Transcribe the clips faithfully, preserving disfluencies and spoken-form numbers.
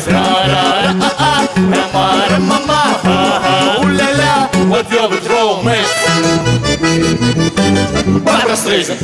Ra-ra-ra-ah-ah, Ra-ma-ra-ma-ma-ha-ha, ooh-la-la, what velvet romance. Barbra Streisand.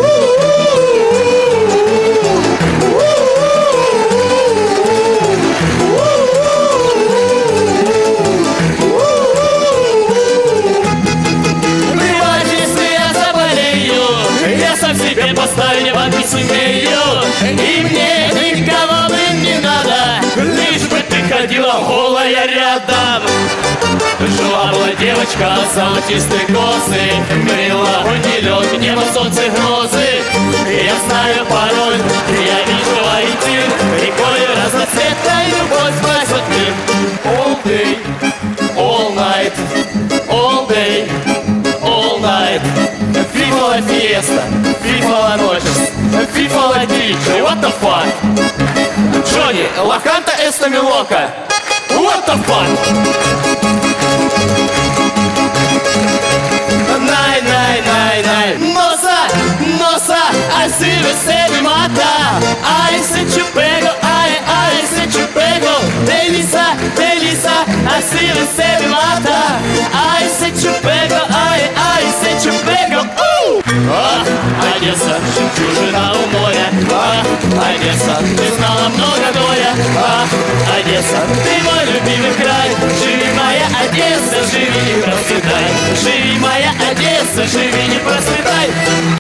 Себе поставили вам не сумею, и мне никого бы не надо, лишь бы ты ходила голая рядом. Жила была девочка, золотистые косы, грела не лед, небо, солнце, грозы. Я знаю пароль, я вижу ориентир, рекой разноцветной любовь спасет мир. All day, all night, all day, all night. FIFA la fiesta, FIFA la noches, FIFA la dicha, what the fuck? Джонни, la canta esta mi loca, what the fuck? Nai, nai, nai, nai, nossa, nossa, assim você me mata. Ai, se te pego, ai, ai, se te pego, delícia, delícia, assim você me mata. Ai, se te pego, ai, ai, se te pego. А, Одесса, жемчужина у моря. А, Одесса, ты знала много горя. А, Одесса, ты мой любимый край. Живи, моя Одесса, живи, не процветай. Живи, моя Одесса, живи, не процветай.